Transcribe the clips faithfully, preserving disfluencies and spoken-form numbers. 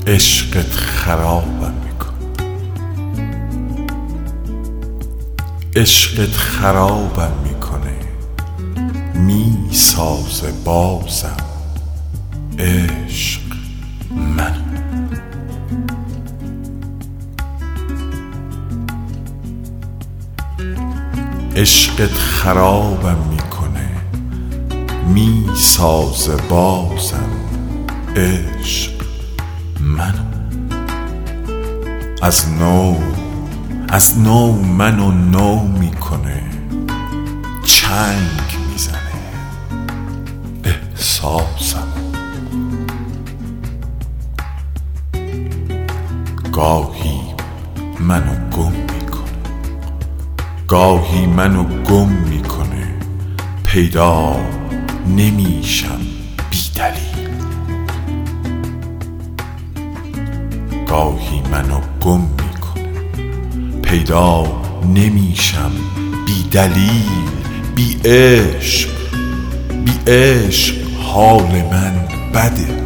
عشقت خرابم میکنه، عشقت خرابم میکنه، می سازه بازم عشق من. عشقت خرابم میکنه، می سازه بازم عشق منو. از نو از نو منو نو میکنه، چنگ میزنه احساسم. گاهی منو گم میکنه، گاهی منو گم میکنه، پیدا نمیشم بی دلیل. گاهی منو گم میکنه، پیدا نمیشم بی دلیل. بی عشق بی عشق حال من بده،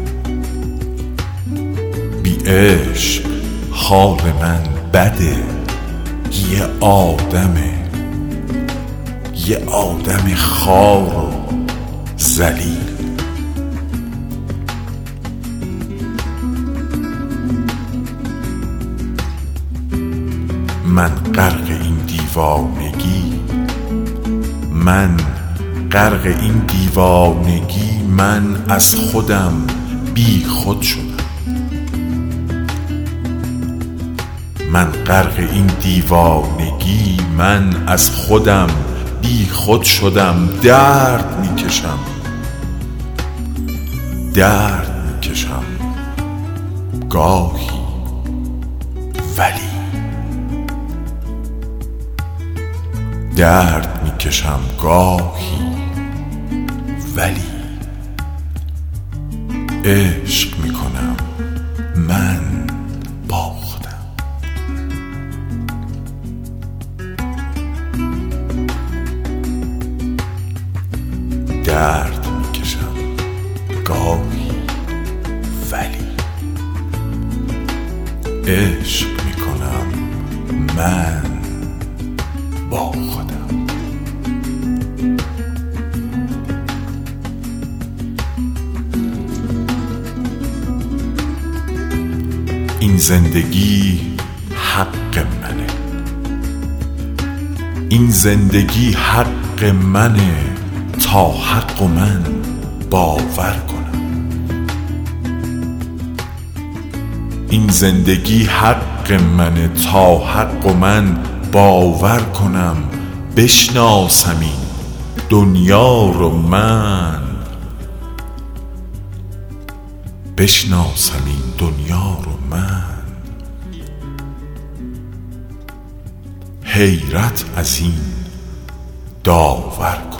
بی عشق حال من بده. یه آدمه، یه آدم خوار و ذلیل. من غرق این دیوانگی، من غرق این دیوانگی، من از خودم بی خود شدم. من غرق این دیوانگی، من از خودم بی خود شدم. درد میکشم، درد میکشم گاهی، ولی درد میکشم گاهی، ولی عشق میکنم من با خودم. درد میکشم گاهی، ولی عشق میکنم من با خودم. این زندگی حق منه، این زندگی حق منه، تا حق و من باور کنم. این زندگی حق منه، تا حق و من باور کنم. بشناسم این دنیا رو من، بشناسم این دنیا رو من. حیرت از این داور کنم.